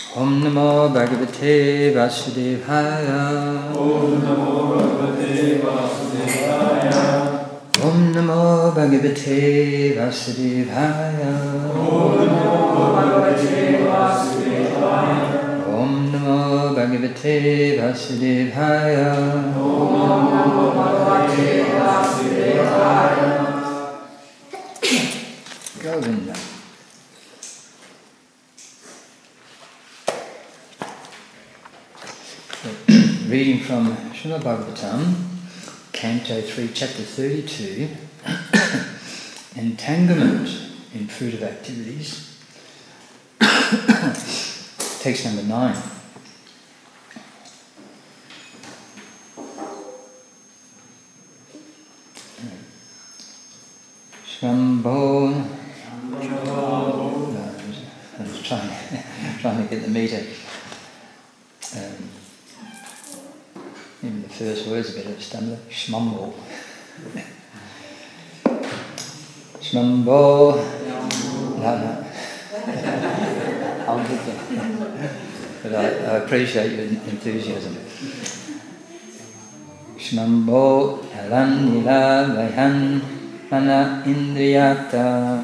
Om Namo Bhagavate Vasudevaya. Om Namo Bhagavate Vasudevaya. Om Namo Bhagavate Vasudevaya. Om Namo Bhagavate Vasudevaya. Om Namo Bhagavate Vasudevaya. Om Namo Bhagavate Vasudevaya. Govinda. Reading from Srimad Bhagavatam, Canto 3, Chapter 32, Entanglement in Fruitive Activities, text number 9. Shambho. I was trying to get the meter. Even the first word's a bit of a stumbler. Shmambo. Shmambo. No. I'll get there. But I appreciate your enthusiasm. Shmambo alam nila vayan mana indriyata.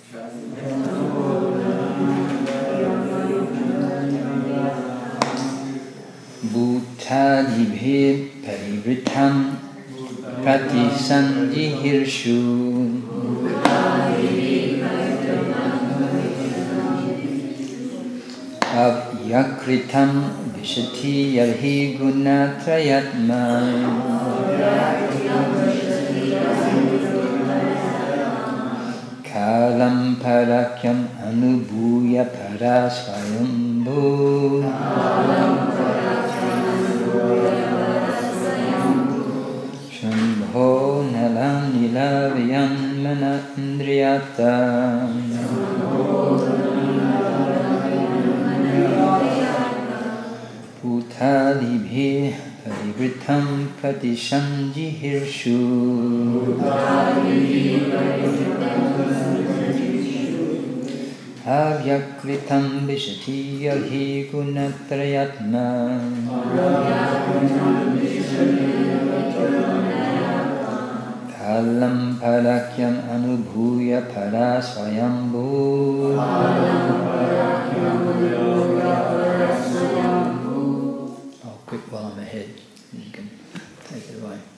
Bhutadibhe parivritam pratisanjihirshu. Avyakritam vishati yalhi gunatrayatma. Kalam parakyam anubhuya parasvayambhu. Shambho nalam nilavayam mana indriyata. Bhutadibhe parivritam pratishanjihirshu. Avyakritam vishati yalhi gunatrayatma. Kalam parakyam anubhuya parasvayambhu. I'll quit while I'm ahead. You can take it away.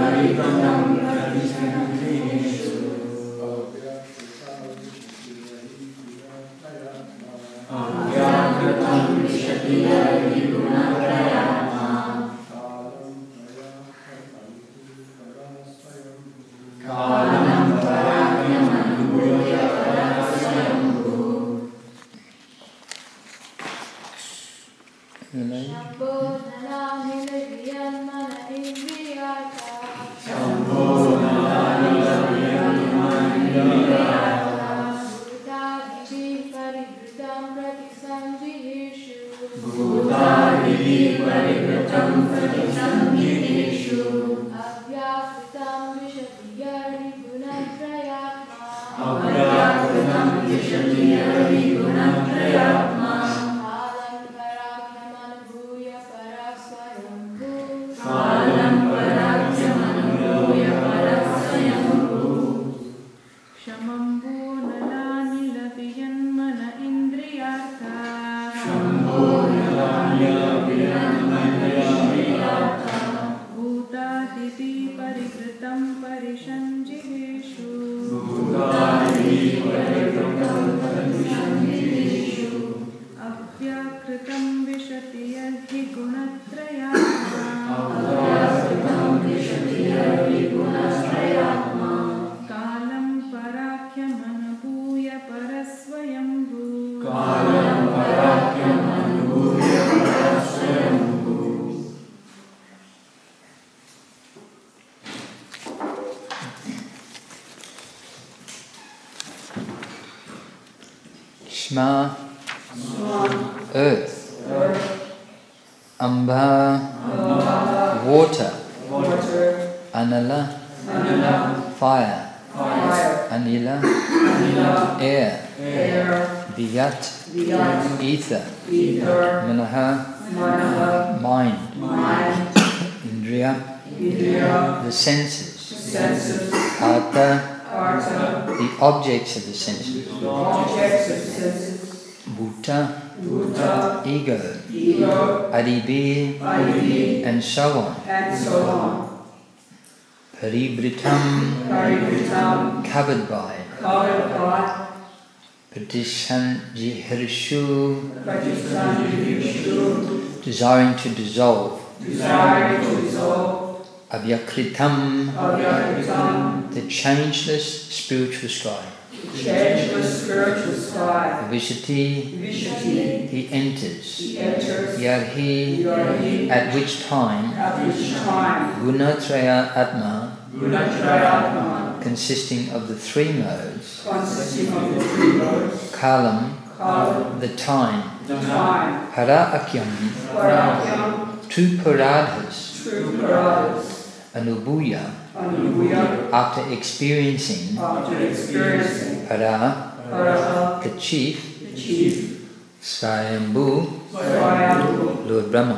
Shma, earth. Amba, water. Anala, fire. Anila, air. Viyat, ether. Manaha, mind. Indriya, the senses. Artha, the objects of the senses. Bhuta, ego. Adibi, and so on. Paribritam, covered by. Pratishanjihirshu, desiring to dissolve. Avyakritam, the changeless spiritual sky. Vishati, he enters. Yarhi, at which time. Gunatraya Atma, consisting of the three modes. Kalam, the time. Para Akyam, two paradhas. Anubuya, after experiencing. Para, the chief. Swayambhu, Lord Brahma.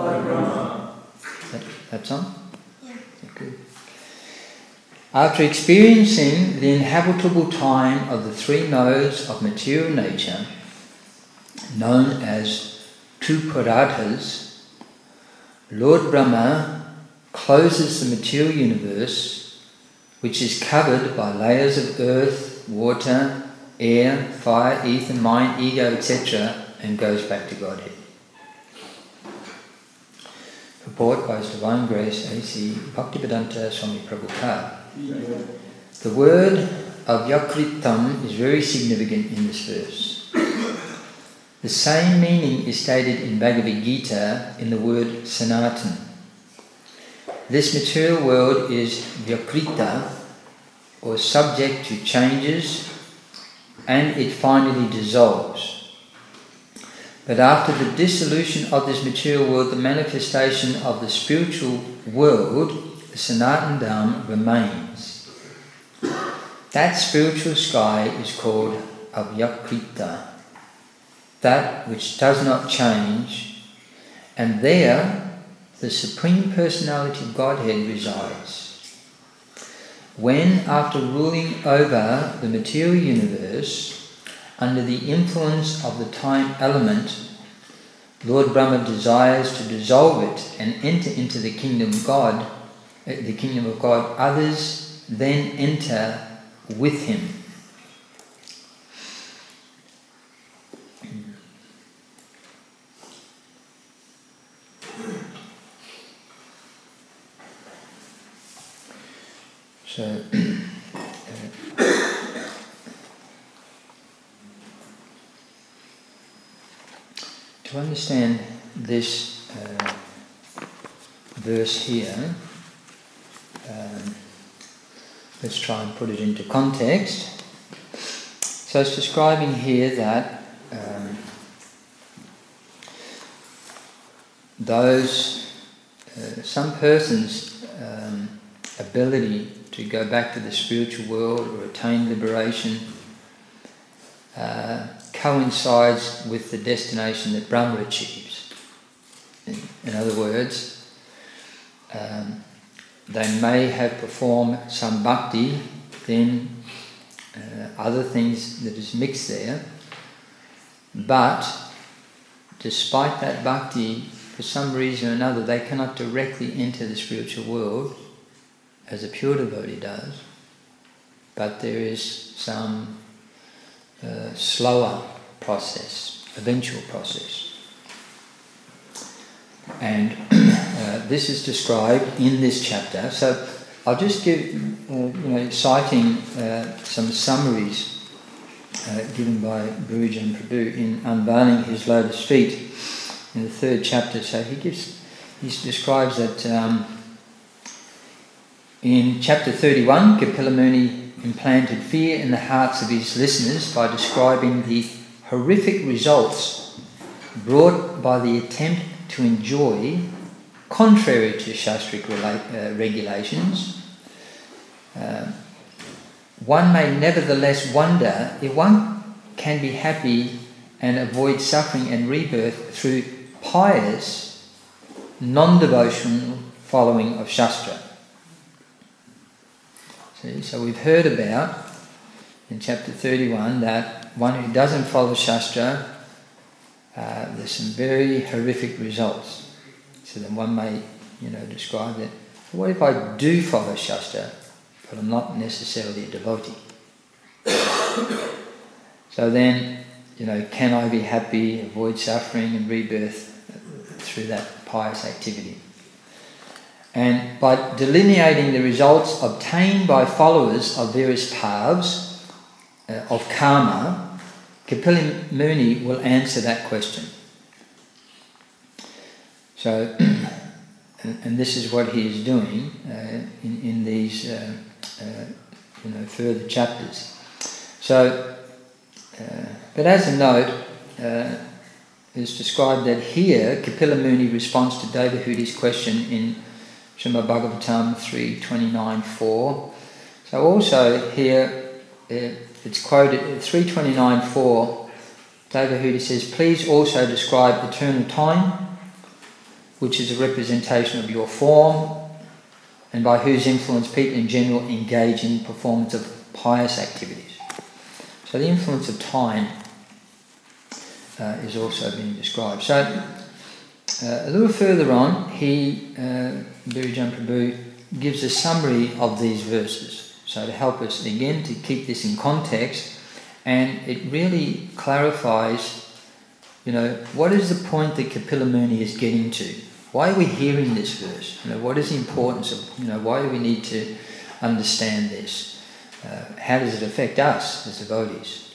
That's on? Yeah. Good. After experiencing the inhabitable time of the three modes of material nature, known as two paradhas, Lord Brahma closes the material universe, which is covered by layers of earth, water, air, fire, ether, mind, ego, etc., and goes back to Godhead. Purport by His Divine Grace A.C. Bhaktivedanta Swami Prabhupada. The word avyakritam is very significant in this verse. The same meaning is stated in Bhagavad Gita in the word Sanatan. This material world is vyakrita, or subject to changes, and it finally dissolves. But after the dissolution of this material world, the manifestation of the spiritual world, the Sanatan Dham, remains. That spiritual sky is called avyakrita, that which does not change, and there the Supreme Personality of Godhead resides. When, after ruling over the material universe, under the influence of the time element, Lord Brahma desires to dissolve it and enter into the kingdom of God, the kingdom of God, others then enter with him. So, to understand this verse here, let's try and put it into context. So it's describing here that some persons' ability to go back to the spiritual world or attain liberation coincides with the destination that Brahma achieves. In other words, they may have performed some bhakti, then other things that is mixed there, but despite that bhakti, for some reason or another, they cannot directly enter the spiritual world as a pure devotee does, but there is some slower process, eventual process. And this is described in this chapter. So I'll just give, citing some summaries given by Gurujan Prabhu in Unveiling His Lotus Feet in the 3rd chapter. So he describes that in chapter 31, Kapila Muni implanted fear in the hearts of his listeners by describing the horrific results brought by the attempt to enjoy, contrary to Shastric regulations. One may nevertheless wonder if one can be happy and avoid suffering and rebirth through pious, non-devotional following of Shastra. So we've heard about in chapter 31 that one who doesn't follow Shastra, there's some very horrific results. So then one may, describe that. What if I do follow Shastra, but I'm not necessarily a devotee? So then, can I be happy, avoid suffering and rebirth through that pious activity? And by delineating the results obtained by followers of various paths of karma, Kapila Muni will answer that question. So, and this is what he is doing in these further chapters. So, but as a note, it's described that here Kapila Muni responds to Devahudi's question in Srimad Bhagavatam 3.29.4. So also here it's quoted 3.29.4. Devahudi says, "Please also describe eternal time, which is a representation of your form, and by whose influence people in general engage in performance of pious activities." So the influence of time is also being described. So a little further on, Gurujan Prabhu gives a summary of these verses. So to help us again to keep this in context, and it really clarifies, what is the point that Kapila Muni is getting to? Why are we hearing this verse? What is the importance of, why do we need to understand this? How does it affect us as devotees?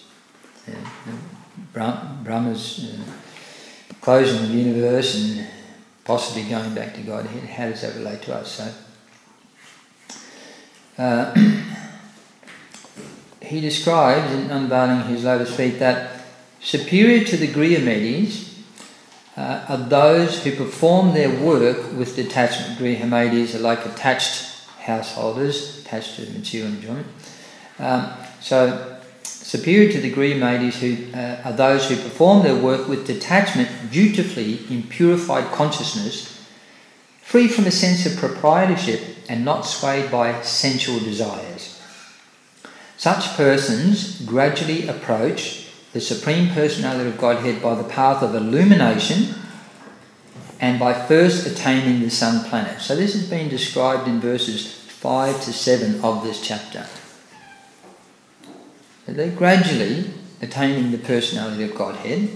Brahma's closing the universe and possibly going back to God. How does that relate to us? So, he describes in Unveiling His Lotus Feet that superior to the Grihamatis are those who perform their work with detachment. Grihamatis are like attached householders, attached to material enjoyment. So superior to the Grihamatis who are those who perform their work with detachment, dutifully in purified consciousness, free from a sense of proprietorship and not swayed by sensual desires. Such persons gradually approach the Supreme Personality of Godhead by the path of illumination and by first attaining the sun planet. So this has been described in verses 5 to 7 of this chapter. So they're gradually attaining the personality of Godhead,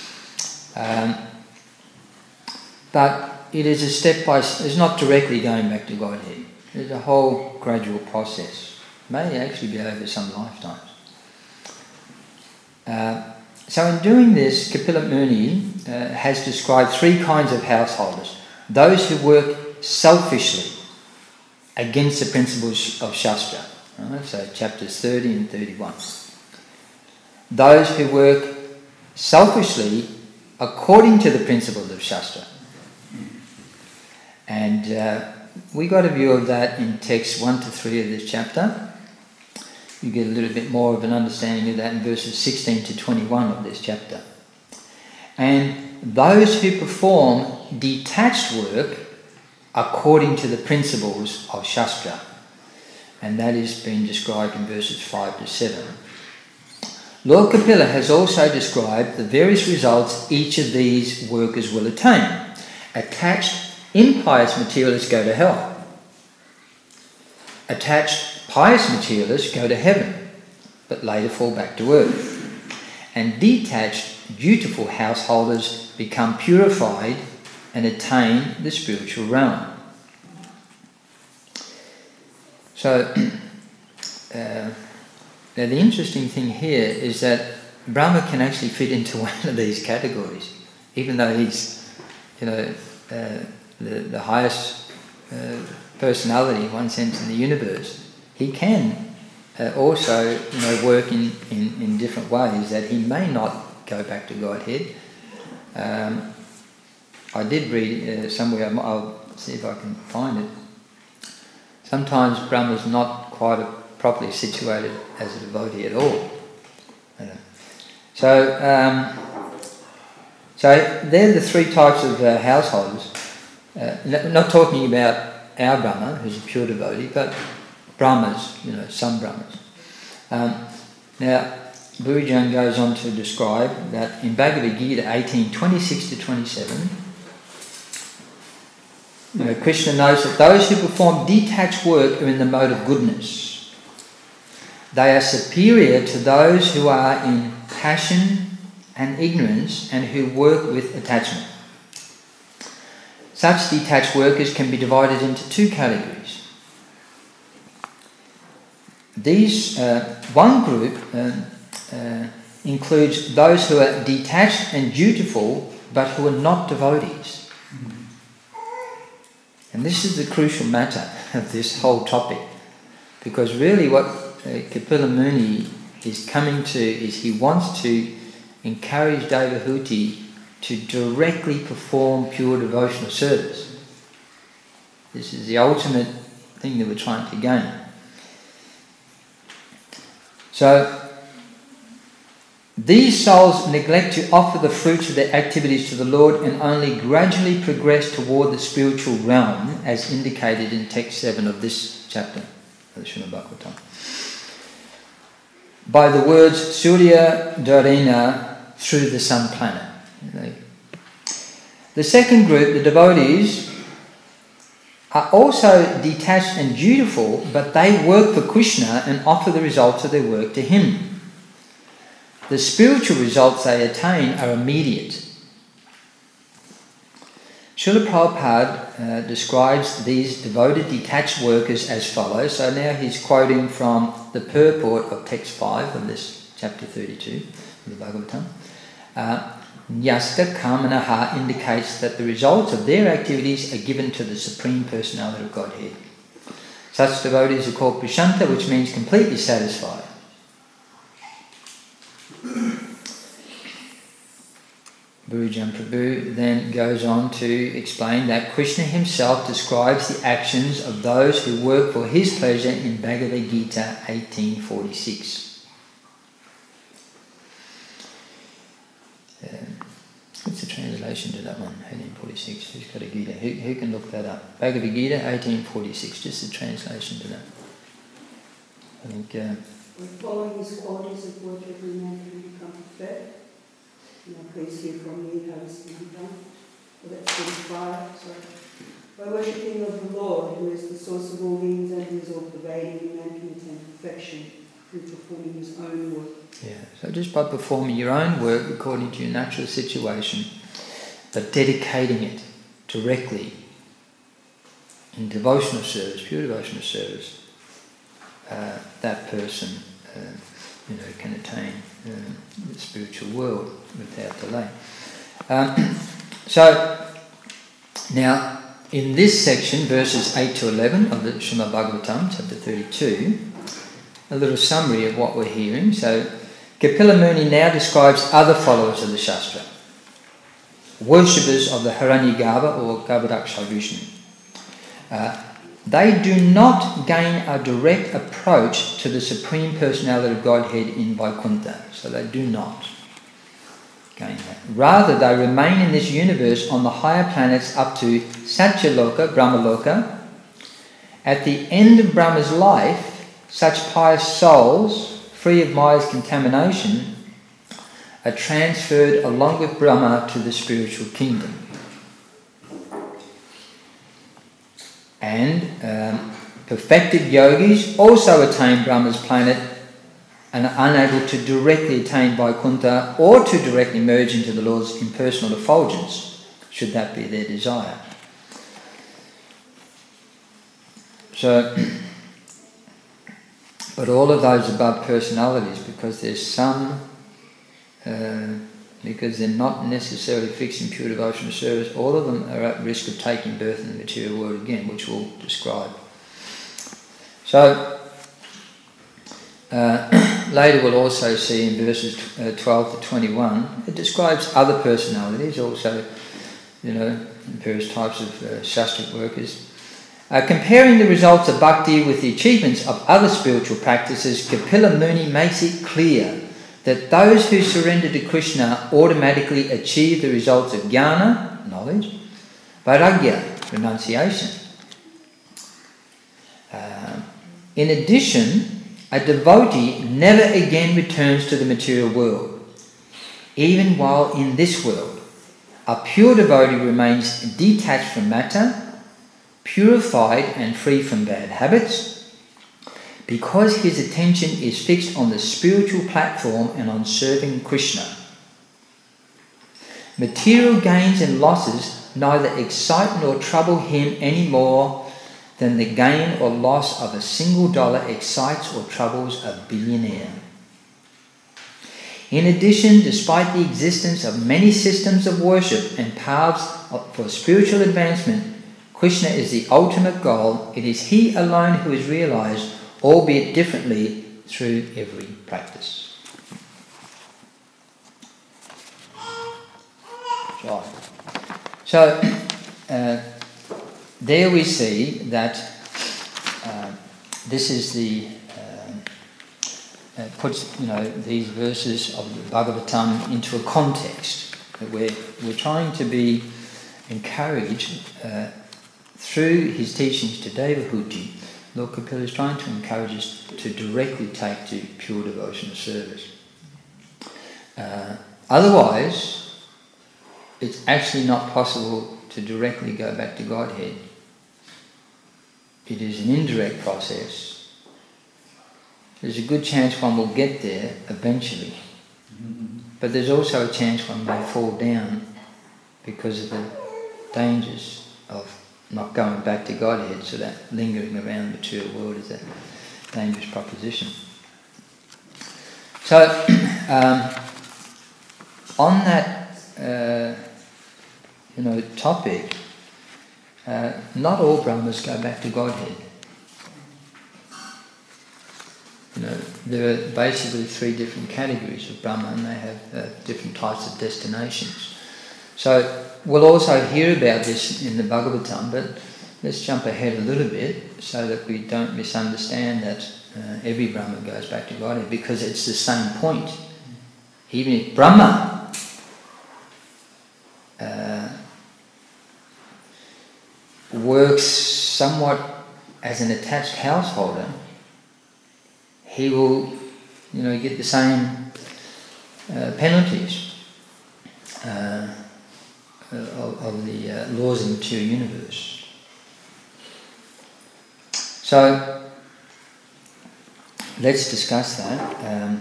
but it is a step by step. It's not directly going back to Godhead. There's a whole gradual process. It may actually be over some lifetimes. So in doing this, Kapila Muni has described three kinds of householders. Those who work selfishly against the principles of Shastra. Right? So chapters 30 and 31. Those who work selfishly according to the principles of Shastra. And we got a view of that in texts 1 to 3 of this chapter. You get a little bit more of an understanding of that in verses 16 to 21 of this chapter. And those who perform detached work according to the principles of Shastra. And that is being described in verses 5 to 7. Lord Kapila has also described the various results each of these workers will attain. Attached, impious materialists go to hell. Attached, pious materialists go to heaven, but later fall back to earth. And detached, dutiful householders become purified and attain the spiritual realm. So, now the interesting thing here is that Brahma can actually fit into one of these categories, even though he's, the highest personality in one sense in the universe. He can also, work in different ways that he may not go back to Godhead. I did read somewhere, I'll see if I can find it. Sometimes Brahma's not quite properly situated as a devotee at all. So they're the three types of householders. Not talking about our Brahma, who's a pure devotee, but Brahmas, some Brahmas. Now, Burijan goes on to describe that in Bhagavad Gita 18:26 to 27, Krishna knows that those who perform detached work are in the mode of goodness. They are superior to those who are in passion and ignorance and who work with attachment. Such detached workers can be divided into two categories. These one group includes those who are detached and dutiful but who are not devotees. And this is the crucial matter of this whole topic, because really what Kapila Muni is coming to is he wants to encourage Devahuti to directly perform pure devotional service. This is the ultimate thing that we're trying to gain. So, these souls neglect to offer the fruits of their activities to the Lord and only gradually progress toward the spiritual realm, as indicated in text 7 of this chapter of the Srimad Bhagavatam. By the words Surya Dharena, through the sun planet. The second group, the devotees, are also detached and dutiful, but they work for Krishna and offer the results of their work to him. The spiritual results they attain are immediate. Srila Prabhupada describes these devoted detached workers as follows. So now he's quoting from the purport of text 5 of this chapter 32 of the Bhagavatam. Nyasta Kamanaha indicates that the results of their activities are given to the Supreme Personality of Godhead. Such devotees are called Prashanta, which means completely satisfied. Burijan Prabhu then goes on to explain that Krishna himself describes the actions of those who work for his pleasure in Bhagavad Gita 18:46. What's the translation to that one? 18:46. Who's got a Gita? Who can look that up? Bhagavad Gita 18:46. Just the translation to that. I think. Following his qualities of work, every man can become perfect. Please hear from me how he's been done. that's 45, sorry. By worshipping of the Lord, who is the source of all beings and who is all pervading in making and perfection, through performing his own work. Yeah, so just by performing your own work according to your natural situation, but dedicating it directly in devotional service, pure devotional service, that person can attain the spiritual world without delay. So now in this section, verses 8 to 11 of the Srimad Bhagavatam, chapter 32, a little summary of what we're hearing. So Kapila Muni now describes other followers of the Shastra, worshippers of the Hiranyagarbha or Garbhodakashayi Vishnu. They do not gain a direct approach to the Supreme Personality of Godhead in Vaikuntha. So they do not gain that. Rather, they remain in this universe on the higher planets up to Satyaloka, Brahmaloka. At the end of Brahma's life, such pious souls, free of Maya's contamination, are transferred along with Brahma to the spiritual kingdom. And perfected yogis also attain Brahma's planet and are unable to directly attain Vaikuntha or to directly merge into the Lord's impersonal effulgence, should that be their desire. So, but all of those above personalities, because there's some, because they're not necessarily fixed in pure devotional service, all of them are at risk of taking birth in the material world again, which we'll describe. So, later we'll also see in verses 12 to 21, it describes other personalities, also, various types of shastric workers. Comparing the results of bhakti with the achievements of other spiritual practices, Kapila Muni makes it clear that those who surrender to Krishna automatically achieve the results of jnana, knowledge, vairagya, renunciation. In addition, a devotee never again returns to the material world. Even while in this world, a pure devotee remains detached from matter, purified and free from bad habits, because his attention is fixed on the spiritual platform and on serving Krishna. Material gains and losses neither excite nor trouble him any more than the gain or loss of $1 excites or troubles a billionaire. In addition, despite the existence of many systems of worship and paths for spiritual advancement, Krishna is the ultimate goal. It is he alone who is realized, albeit differently, through every practice. Right. So, there we see that this is the puts these verses of the Bhagavatam into a context that we're trying to be encouraged through his teachings to Devahuti. Lord Kapila is trying to encourage us to directly take to pure devotional service. Otherwise, it's actually not possible to directly go back to Godhead. It is an indirect process. There's a good chance one will get there eventually. But there's also a chance one may fall down because of the dangers of not going back to Godhead, so that lingering around the material world is a dangerous proposition. So, on that topic, not all Brahmas go back to Godhead. There are basically 3 different categories of Brahma, and they have different types of destinations. So we'll also hear about this in the Bhagavatam, but let's jump ahead a little bit so that we don't misunderstand that every Brahma goes back to Godhead, because it's the same point. Even if Brahma works somewhat as an attached householder, he will, get the same penalties the laws of the material universe. So let's discuss that.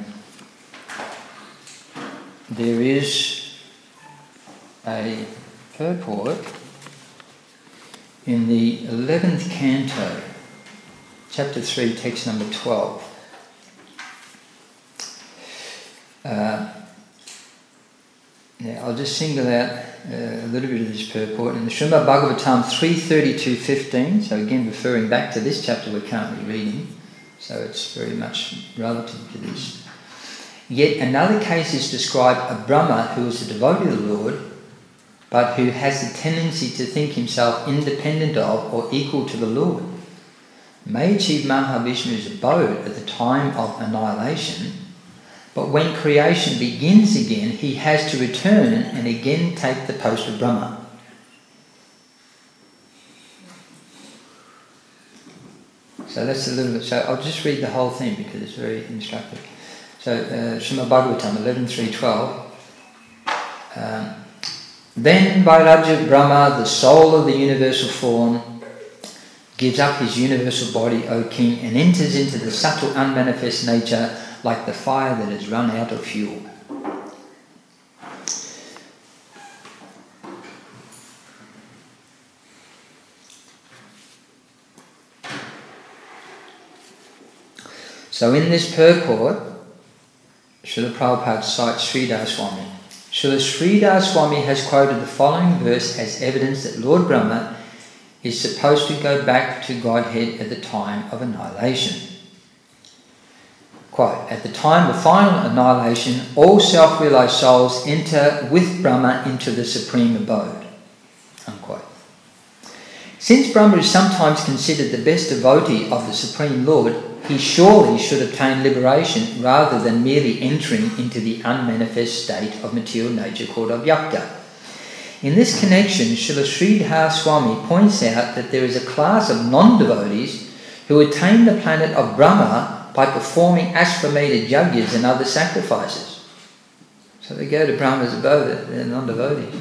There is a purport in the 11th canto, chapter 3, text number 12. I'll just single out a little bit of this purport. In the Srimad Bhagavatam 3.32.15, so again referring back to this chapter we're currently reading, so it's very much relative to this. Yet another case is described of Brahma, who is a devotee of the Lord, but who has a tendency to think himself independent of or equal to the Lord, may achieve Mahavishnu's abode at the time of annihilation, but when creation begins again, he has to return and again take the post of Brahma. So that's a little bit. So I'll just read the whole thing because it's very instructive. So Srimad Bhagavatam 11.3.12. Then Vairajya Brahma, the soul of the universal form, gives up his universal body, O king, and enters into the subtle unmanifest nature like the fire that has run out of fuel. So in this purport, Srila Prabhupada cites Sridhar Swami. Srila Sridhar Swami has quoted the following verse as evidence that Lord Brahma is supposed to go back to Godhead at the time of annihilation. Quote, at the time of final annihilation, all self-realized souls enter with Brahma into the supreme abode. Unquote. Since Brahma is sometimes considered the best devotee of the Supreme Lord, he surely should obtain liberation rather than merely entering into the unmanifest state of material nature called avyakta. In this connection, Srila Sridhar Swami points out that there is a class of non-devotees who attain the planet of Brahma by performing Ashvamedha yajnas and other sacrifices. So they go to Brahma's abode, they're non-devotees.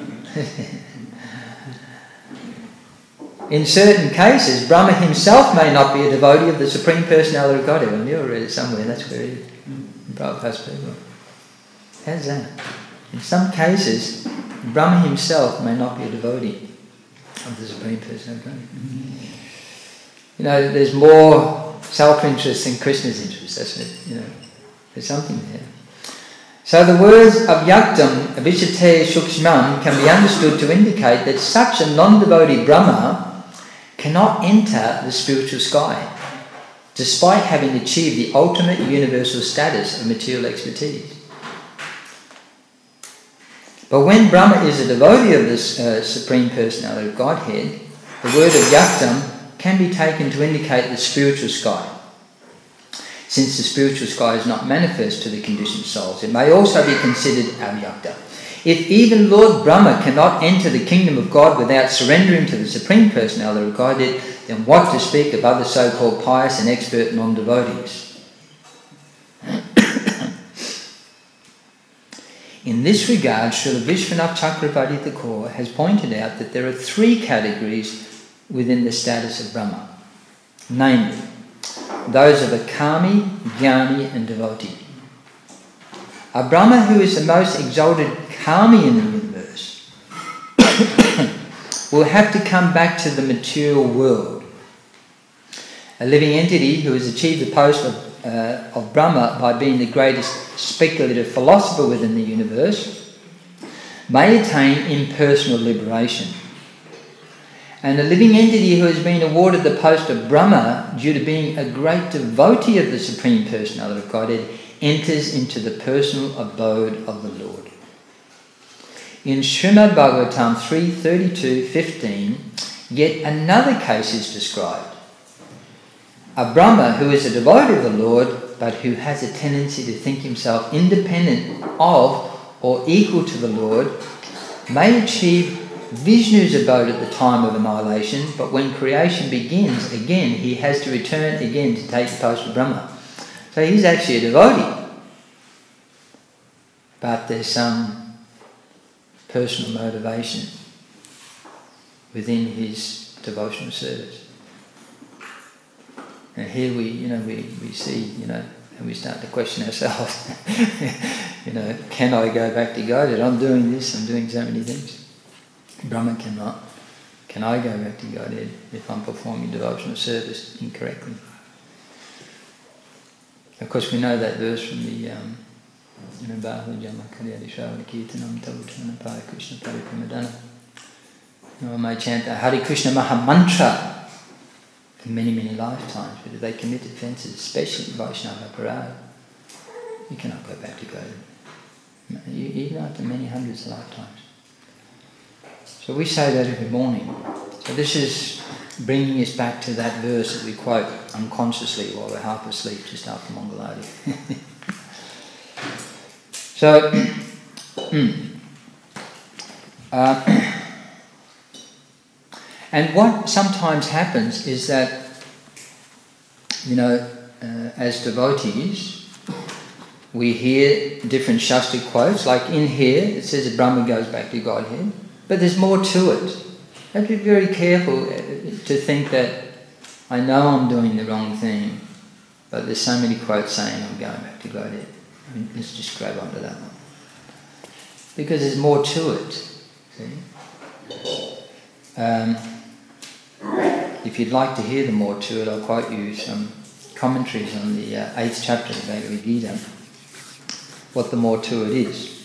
In certain cases, Brahma himself may not be a devotee of the Supreme Personality of Godhead. And you'll read it somewhere, that's where it is. In Prabhupada's people. How's that? In some cases, Brahma himself may not be a devotee of the Supreme Personality of Godhead. You know, there's more self-interest than Krishna's interest. That's it, you know. There's something there. So the words avyaktam, avishate shukshmam can be understood to indicate that such a non-devotee Brahma cannot enter the spiritual sky, despite having achieved the ultimate universal status of material expertise. But when Brahma is a devotee of this Supreme Personality of Godhead, the word avyaktam can be taken to indicate the spiritual sky. Since the spiritual sky is not manifest to the conditioned souls, it may also be considered avyakta. If even Lord Brahma cannot enter the kingdom of God without surrendering to the Supreme Personality of Godhead, then what to speak of other so-called pious and expert non-devotees? In this regard, Srila Vishwanath Chakravarti Thakur has pointed out that there are three categories within the status of Brahma, namely, those of a kami, jnani and devotee. A Brahma who is the most exalted kami in the universe will have to come back to the material world. A living entity who has achieved the post of Brahma by being the greatest speculative philosopher within the universe may attain impersonal liberation. And a living entity who has been awarded the post of Brahma due to being a great devotee of the Supreme Personality of Godhead enters into the personal abode of the Lord. In Srimad Bhagavatam 3.32.15, yet another case is described. A Brahma who is a devotee of the Lord, but who has a tendency to think himself independent of or equal to the Lord, may achieve Vishnu's abode at the time of annihilation, but when creation begins again, he has to return again to take the post of Brahma. So he's actually a devotee. But there's some personal motivation within his devotional service. And here we see, and we start to question ourselves. Can I go back to Godhead? I'm doing this, I'm doing so many things. Brahma cannot. Can I go back to Godhead if I'm performing devotional service incorrectly? Of course, we know that verse from the Bahu Jama Kalyadi Shravana Kirtanam Tavutana Paya Krishna Paripramadana. I may chant the Hare Krishna Maha Mantra in many, many lifetimes, but if they commit offences, especially in Vaishnava Aparad, you cannot go back to God, even after many hundreds of lifetimes. So we say that every morning. So this is bringing us back to that verse that we quote unconsciously while we're half asleep just after Mangalarti. So, and what sometimes happens is that, as devotees, we hear different Shastra quotes. Like in here, it says that Brahma goes back to Godhead, but there's more to it. You have to be very careful to think that I know I'm doing the wrong thing, but there's so many quotes saying I'm going back to Godhead. Let's just grab onto that one. Because there's more to it. See? If you'd like to hear the more to it, I'll quote you some commentaries on the 8th chapter of the Bhagavad Gita, what the more to it is.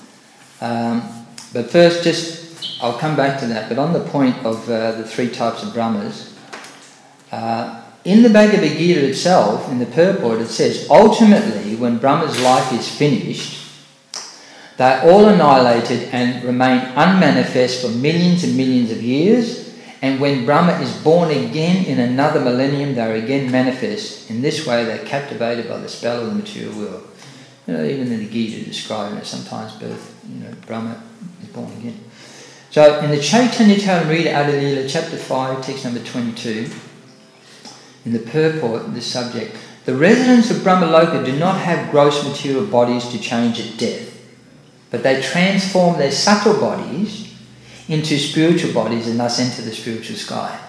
But first, I'll come back to that, but on the point of the three types of Brahmas, in the Bhagavad Gita itself, in the purport, it says, ultimately, when Brahma's life is finished, they are all annihilated and remain unmanifest for millions and millions of years, and when Brahma is born again in another millennium, they are again manifest. In this way, they are captivated by the spell of the material world. Even in the Gita describing it, sometimes birth, Brahma is born again. So in the Chaitanya Charitamrita Adilila, chapter 5, text number 22, in the purport, this subject, the residents of Brahmaloka do not have gross material bodies to change at death, but they transform their subtle bodies into spiritual bodies and thus enter the spiritual sky,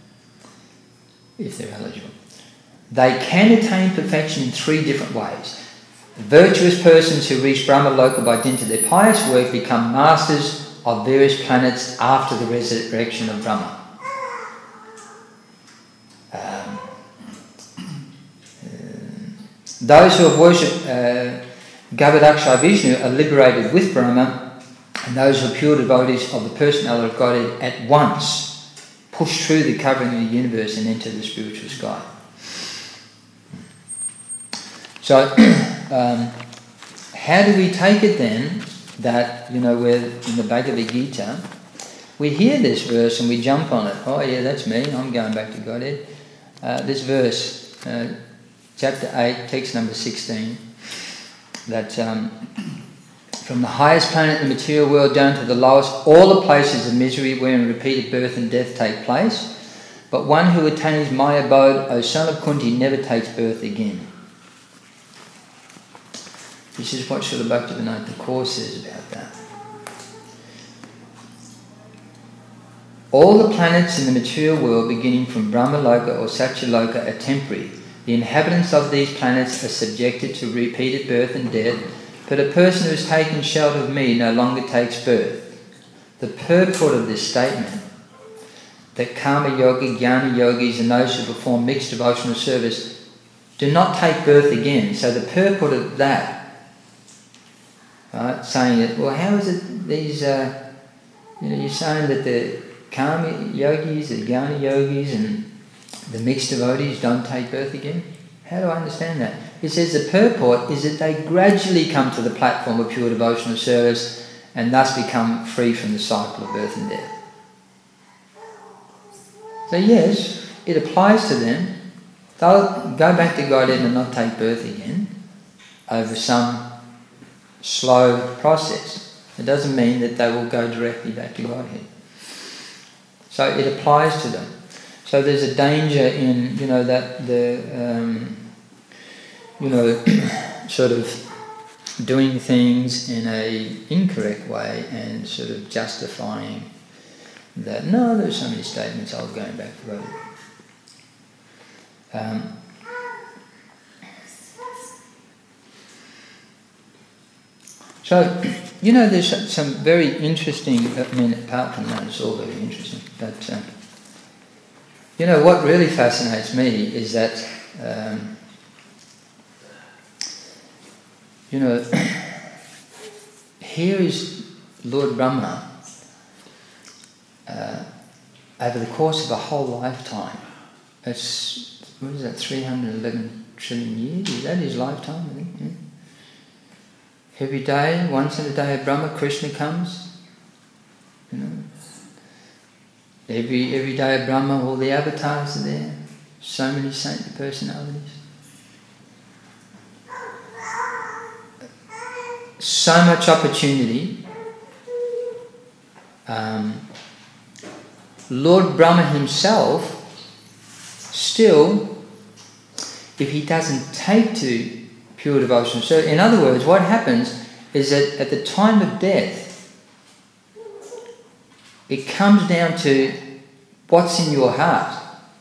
if they're eligible. They can attain perfection in three different ways. Virtuous persons who reach Brahmaloka by dint of their pious work become masters of various planets after the resurrection of Brahma. Those who have worshipped Garbhodakshaya Vishnu are liberated with Brahma, and those who are pure devotees of the personality of Godhead at once push through the covering of the universe and enter the spiritual sky. So, how do we take it then that, we're in the Bhagavad Gita, we hear this verse and we jump on it. Oh yeah, that's me, I'm going back to Godhead. This verse, chapter 8, text number 16, that from the highest planet in the material world down to the lowest, all the places of misery wherein repeated birth and death take place, but one who attains my abode, O son of Kunti, never takes birth again. This is what Srila Bhaktivinoda Thakur says about that. All the planets in the material world, beginning from Brahmaloka or Satyaloka, are temporary. The inhabitants of these planets are subjected to repeated birth and death, but a person who has taken shelter of me no longer takes birth. The purport of this statement, that Karma Yogi, Jnana Yogis and those who perform mixed devotional service do not take birth again. So the purport of that, right, saying that, well, how is it these, you're saying that the Karma Yogis, the Jnana Yogis and the mixed devotees don't take birth again? How do I understand that? It says the purport is that they gradually come to the platform of pure devotional service and thus become free from the cycle of birth and death. So yes, it applies to them. They'll go back to Godhead and not take birth again over some slow process. It doesn't mean that they will go directly back to Godhead. So it applies to them. So there's a danger in, that the, sort of doing things in an incorrect way and sort of justifying that, no, there's so many statements, I was going back to vote. So, you know, there's some very interesting, I mean, apart from that, it's all very interesting, but, you know, what really fascinates me is that, you know, here is Lord Brahma, over the course of a whole lifetime. It's, what is that, 311 trillion years? Is that his lifetime, I think? Yeah. Every day, once in a day of Brahma, Krishna comes. You know, every day of Brahma, all the avatars are there. So many saintly personalities. So much opportunity. Lord Brahma himself, still, if he doesn't take to pure devotion. So, in other words, what happens is that at the time of death, it comes down to what's in your heart.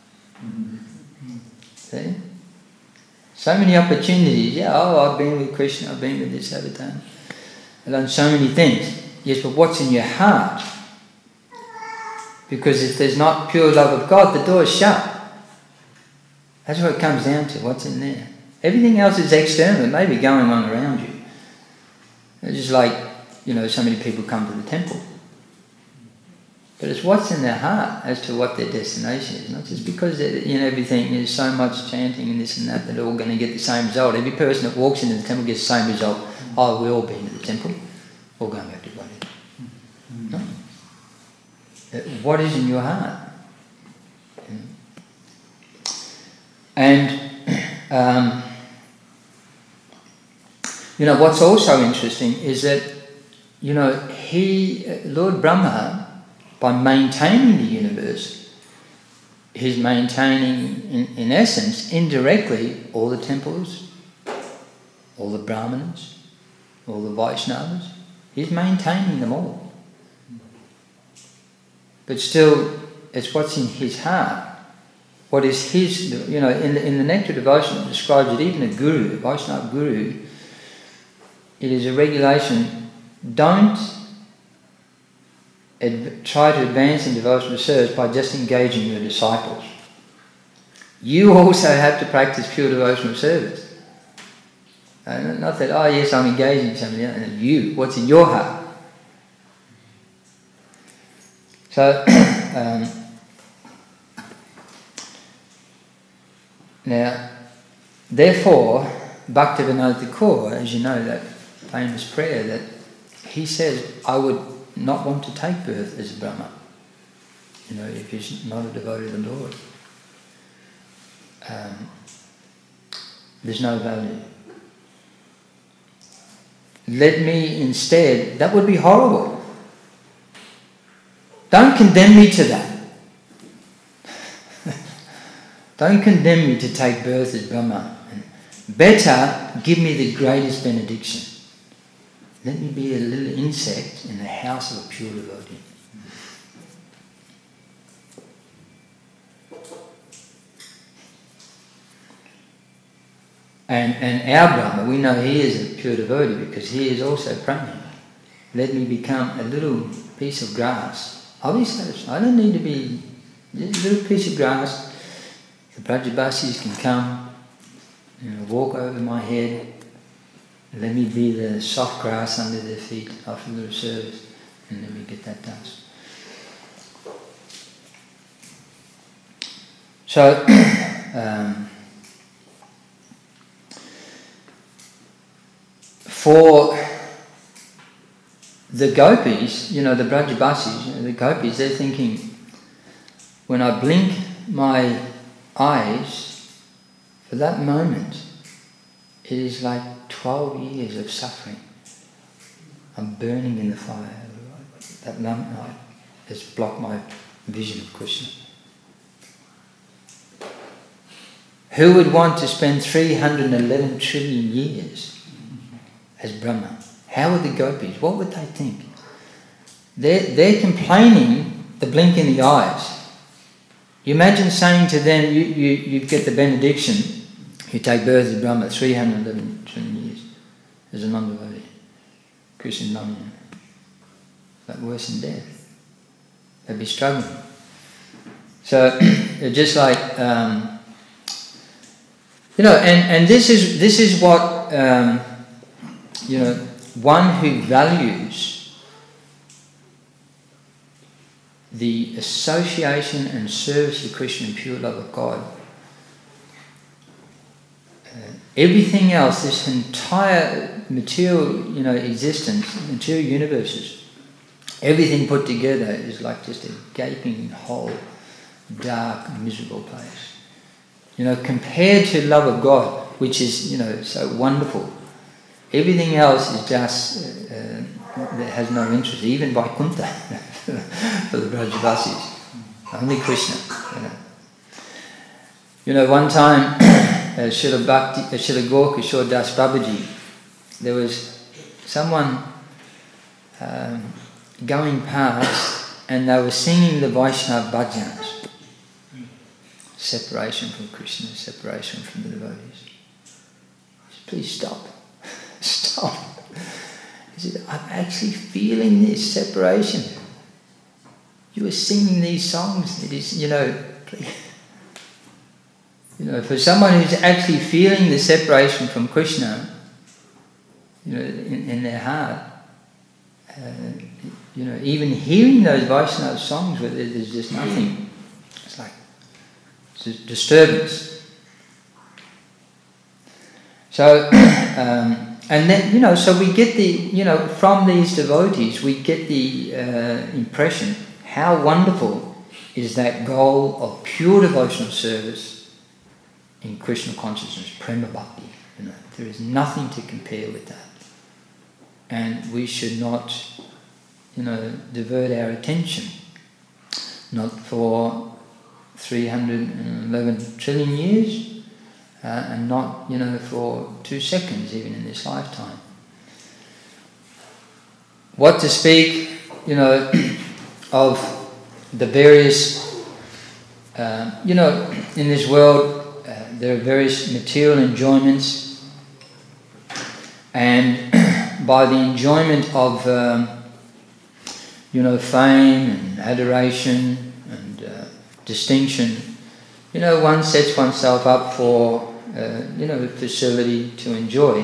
See? So many opportunities. Yeah, I've been with Krishna, I've been with this avatar. I've done so many things. Yes, but what's in your heart? Because if there's not pure love of God, the door is shut. That's what it comes down to, what's in there. Everything else is external. It may be going on around you. It's just like, you know, so many people come to the temple. But it's what's in their heart as to what their destination is. Not just because, you know, everything is so much chanting and this and that, they're all going to get the same result. Every person that walks into the temple gets the same result. Oh, we've all been to the temple. All going back to body. No. What is in your heart? And you know, what's also interesting is that, you know, Lord Brahma, by maintaining the universe, he's maintaining, in essence, indirectly, all the temples, all the Brahmanas, all the Vaishnavas. He's maintaining them all. But still, it's what's in his heart. What is his, you know, in the Nectar Devotion, it describes that even a guru, a Vaishnava guru, it is a regulation, don't try to advance in devotional service by just engaging your disciples. You also have to practice pure devotional service. Not that, oh yes, I'm engaging somebody else. And you, what's in your heart? So, now, therefore, Bhaktivinoda Thakur, as you know, that famous prayer that he says, I would not want to take birth as a Brahma, you know, if he's not a devotee of the Lord. There's no value. Let me instead, that would be horrible. Don't condemn me to that. Don't condemn me to take birth as Brahma. Better give me the greatest benediction. Let me be a little insect in the house of a pure devotee. And our Brahma, we know he is a pure devotee because he is also praying. Let me become a little piece of grass. I'll be satisfied. I don't need to be just a little piece of grass. The Brajabasis can come, you know, walk over my head. Let me be the soft grass under their feet after the service, and let me get that done. So, for the gopis, you know, the Brajabasis, you know, the gopis, they're thinking, when I blink my eyes, for that moment, it is like 12 years of suffering. I'm burning in the fire. That lamp light has blocked my vision of Krishna. Who would want to spend 311 trillion years as Brahma. How would the gopis, what would they think? They're complaining the blink in the eyes. You imagine saying to them, you get the benediction, you take birth as Brahma, 311 trillion years as a non-devotee. Krishna Namayan. But worse than death. They'd be struggling. So, just like, and this is what, one who values the association and service of Krishna and pure love of God. Everything else, this entire material, existence, material universes, everything put together is like just a gaping hole, dark, miserable place. Compared to love of God, which is, so wonderful, everything else is just, that has no interest, even Vaikuntha, for the Brajavasis. Only Krishna, one time, Srila Gaur Kishore Das Babaji, there was someone going past and they were singing the Vaishnava bhajans. Separation from Krishna, separation from the devotees. He said, please stop. Stop. He said, I'm actually feeling this separation. You were singing these songs. It is, please. For someone who's actually feeling the separation from Krishna, in their heart, even hearing those Vaishnava songs where there's just nothing, it's like it's a disturbance. So, and then, so we get the, from these devotees, we get the impression how wonderful is that goal of pure devotional service in Krishna consciousness, prema bhakti. There is nothing to compare with that. And we should not, divert our attention, not for 311 trillion years, and not, for 2 seconds, even in this lifetime. What to speak, of the various, in this world, there are various material enjoyments, and by the enjoyment of, fame and adoration and distinction, one sets oneself up for, facility to enjoy.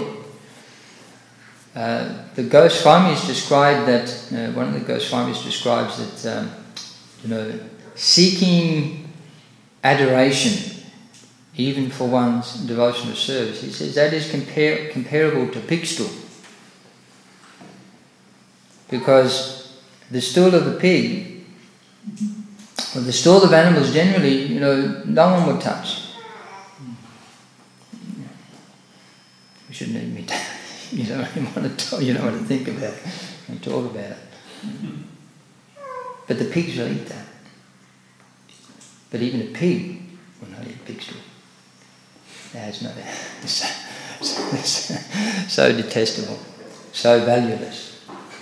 The Goswamis described that, one of the Goswamis describes that, seeking adoration, even for one's devotional service, he says that is comparable to pig stool. Because the stool of the pig, or the stool of animals generally, no one would touch. You shouldn't even you don't even want to talk, you don't want to think about it and talk about it. But the pigs will eat that. But even a pig will not eat pig stool. That's not so detestable, so valueless.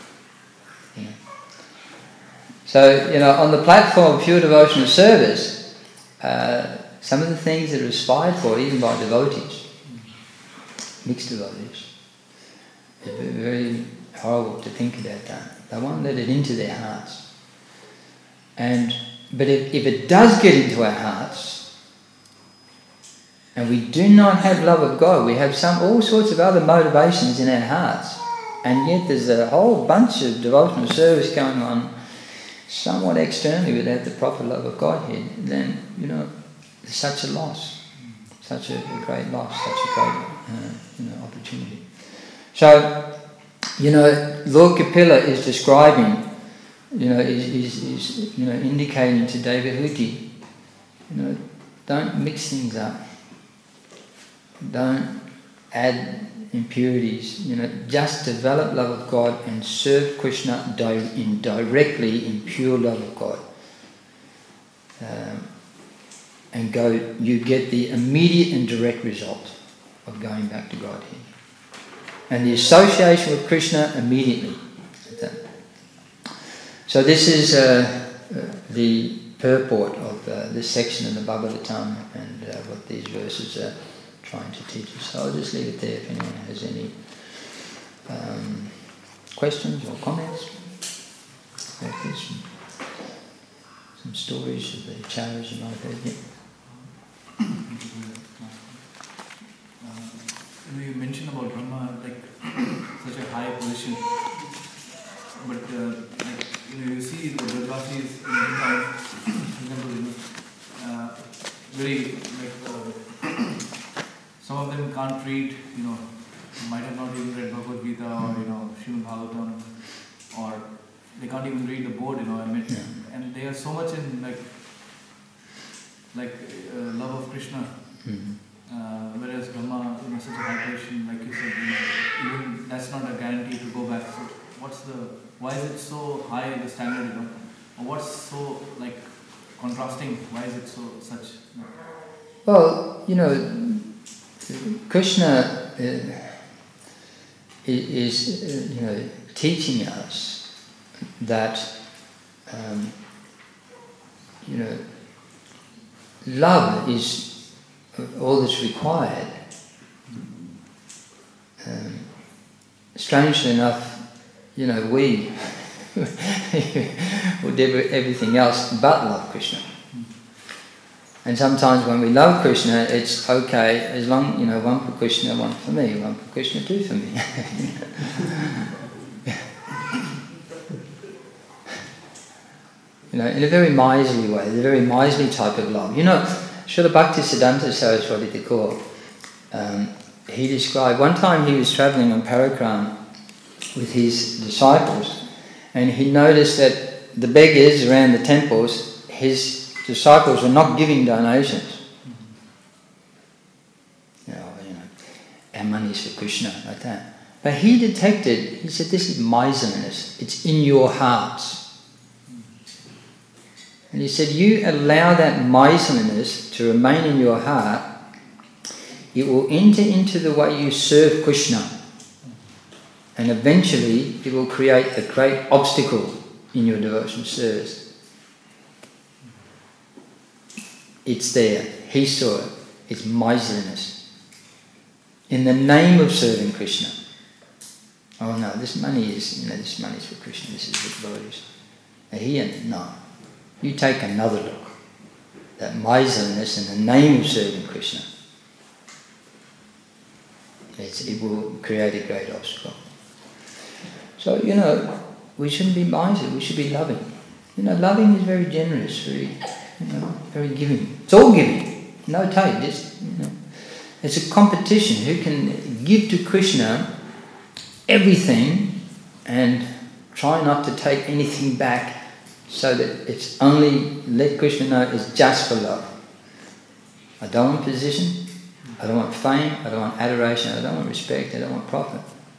So, on the platform of pure devotional service, some of the things that are aspired for, even by devotees, mixed devotees, it's very horrible to think about that. They won't let it into their hearts. But if it does get into our hearts, and we do not have love of God, we have all sorts of other motivations in our hearts, and yet there's a whole bunch of devotional service going on somewhat externally without the proper love of God here, then, it's such a loss, such a great loss, such a great opportunity. So, Lord Kapila is describing, is indicating to Devahuti, don't mix things up. Don't add impurities. Just develop love of God and serve Krishna directly in pure love of God. And you get the immediate and direct result of going back to Godhead. and the association with Krishna immediately. So this is the purport of this section of the Bhagavatam and what these verses are trying to teach us. So I'll just leave it there if anyone has any questions or comments. There's some stories of the acharyas you might have heard. Yeah. You mentioned about Brahma, like such a high position, but you see the Brajavasis in very some of them can't read, might have not even read Bhagavad Gita or Srimad Bhagavatam, or they can't even read the board, and they are so much in love of Krishna. Whereas Brahma, such a high position, like you said, even that's not a guarantee to go back. So why is it so high the standard, or what's so contrasting? Why is it such? Well, Krishna is teaching us that love is all that's required. Strangely enough, we would do everything else but love Krishna. And sometimes when we love Krishna, it's okay as long, one for Krishna, one for me, one for Krishna, two for me. In a very miserly way, the very miserly type of love. Srila Bhaktisiddhanta Saraswati Thakur, he described, one time he was travelling on Parakram with his disciples, and he noticed that the beggars around the temples, his disciples were not giving donations. Our money's for Krishna, like that. But he detected, he said, this is miserliness. It's in your hearts. And he said, you allow that miserliness to remain in your heart, it will enter into the way you serve Krishna. And eventually it will create a great obstacle in your devotional service. It's there. He saw it. It's miserliness. In the name of serving Krishna. Oh no, this money is for Krishna, this is for devotees. And here, no. You take another look. That miserliness in the name of serving Krishna. It will create a great obstacle. So, we shouldn't be miserly, we should be loving. Loving is very generous, very giving. It's all giving, no take. It's a competition. Who can give to Krishna everything and try not to take anything back, so that it's only, let Krishna know, it's just for love. I don't want position, I don't want fame, I don't want adoration, I don't want respect, I don't want profit.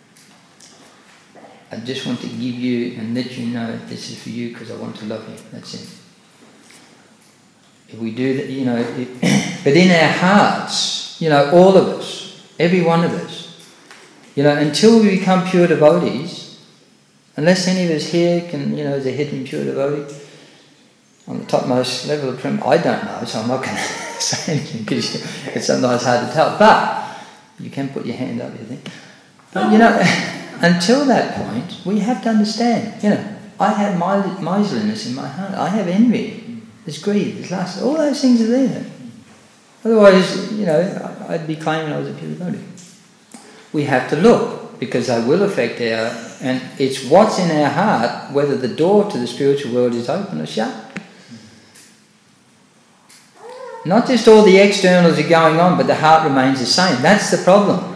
I just want to give you and let you know this is for you because I want to love you. That's it. If we do that, but in our hearts, all of us, every one of us, until we become pure devotees, unless any of us here can, is a hidden pure devotee on the topmost level of Prem, I don't know, so I'm not going to say anything because it's sometimes hard to tell. But you can put your hand up, you think. But until that point, we have to understand. I have miserliness in my heart. I have envy. There's greed. There's lust. All those things are there. Otherwise, I'd be claiming I was a pure devotee. We have to look, because they will affect and it's what's in our heart, whether the door to the spiritual world is open or shut. Not just all the externals are going on, but the heart remains the same. That's the problem.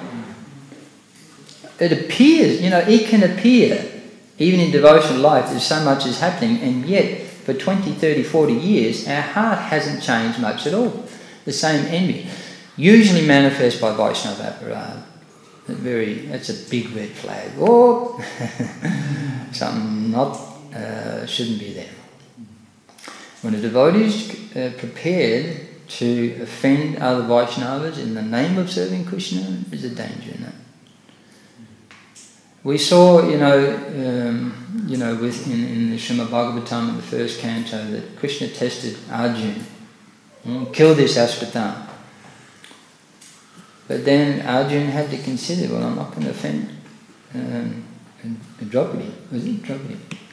It appears, it can appear, even in devotional life, there's so much is happening, and yet for 20, 30, 40 years, our heart hasn't changed much at all. The same envy. Usually manifest by Vaishnava aparad. That's a big red flag. Oh, something shouldn't be there. When a devotee is prepared to offend other Vaishnavas in the name of serving Krishna, there's a danger in that. We saw, in the Srimad Bhagavatam in the first canto that Krishna tested Arjuna, kill this Ashwatthama. But then Arjuna had to consider, well, I'm not going to offend Draupadi. Was it Draupadi?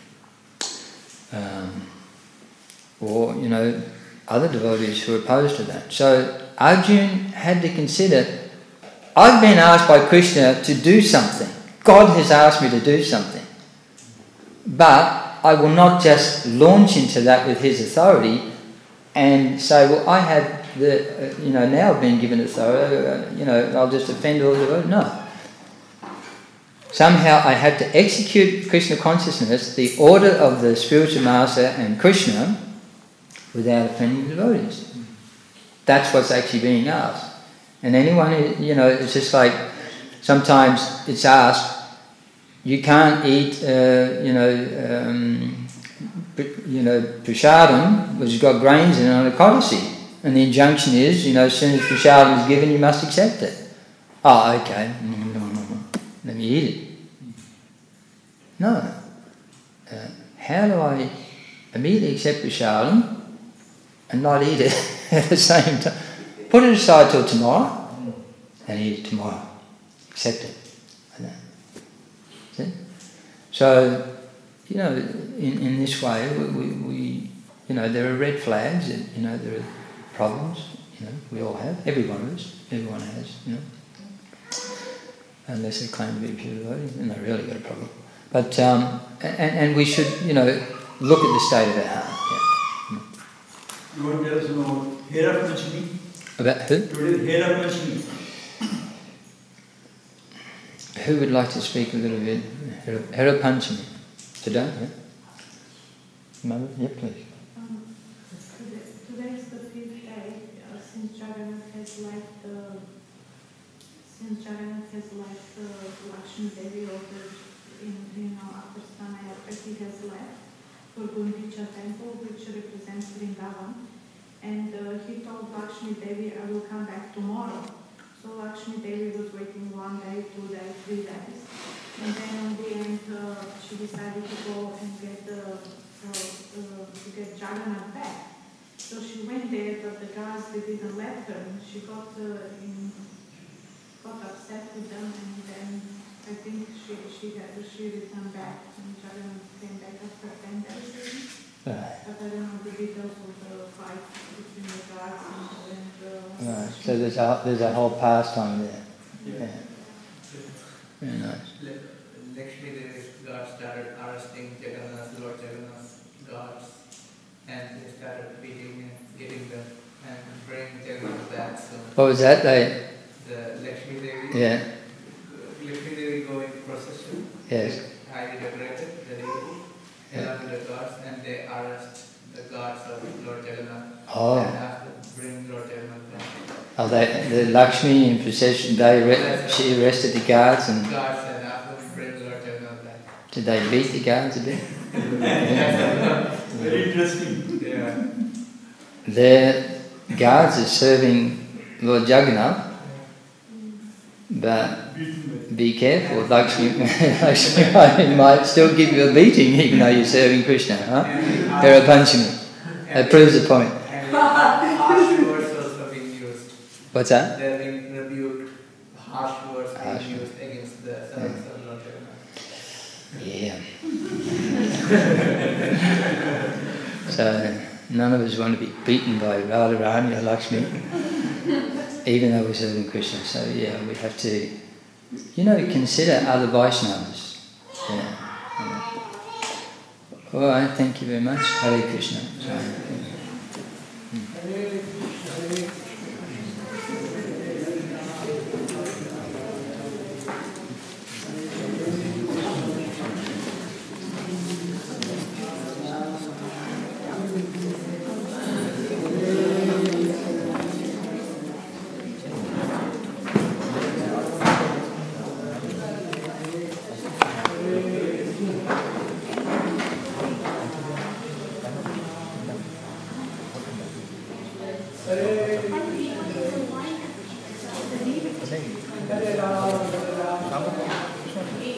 Or other devotees who were opposed to that. So Arjuna had to consider, I've been asked by Krishna to do something. God has asked me to do something. But I will not just launch into that with his authority and say, well, I have now I've been given authority, I'll just offend all the devotees. No. Somehow I had to execute Krishna consciousness, the order of the spiritual master and Krishna, without offending the devotees. That's what's actually being asked. And anyone, it's just like sometimes it's asked, you can't eat, prasadam, which has got grains in it on a codicy. And the injunction is, as soon as prasadam is given, you must accept it. Oh, okay. Let me eat it. No. How do I immediately accept prasadam and not eat it at the same time? Put it aside till tomorrow and eat it tomorrow. Accept it. See? So, in this way, we there are red flags, there are problems, we all have, everyone has, unless they claim to be pure devotee, then they really got a problem. But, and we should, look at the state of our heart. Yeah. You want to tell us about Hera Panchami? About who? Today, Hera Panchami. Who would like to speak a little bit? Hera Panchami. Today, yeah? Mother? Yeah, please. Today is the 5th day since Jagannath has left Lakshmi Devi after Stanayatra, he has left for Gundicha temple, which represents Vrindavan. And he told Lakshmi Devi, I will come back tomorrow. So Lakshmi Devi was waiting 1 day, 2 days, 3 days. And then on the end, she decided to go and get Jagannath back. So she went there, but the guards, they didn't let her. She got upset with them, and then I think she returned back, and Jagannath came back after 10 days. But I don't know the details of the fight between the guards and Right. So there's a whole pastime there. Yeah. Very nice. Lakshmi Devi's guards started arresting Lord Jagannath's guards, and they started beating and getting them and bringing Jagannath back. So What was that? the Lakshmi Devi. Yeah. Lakshmi Devi go in procession. Yes. Highly decorated, the deity, along with the guards, and they arrest the guards of Lord Jagannath. Oh. And have to bring Lord Jagannath back. Oh, the Lakshmi in procession, she arrested the guards and Guards and have to bring Lord Jagannath back. did they beat the guards a bit? Very interesting. Yeah. Their guards are serving Lord Jagannath, but be careful, Lakshmi might still give you a beating even though you're serving Krishna. Huh? Hera Panchami. That proves the point. And harsh words also being used. What's that? They're being rebuked, harsh words Harsh being used against the servants of Lord Jagannath. Yeah. So none of us want to be beaten by Radharani or Lakshmi, even though we're serving Krishna. So yeah, we have to, consider other Vaishnavas. Yeah. All right, thank you very much. Hare Krishna. Hare Rama, Hare Rama.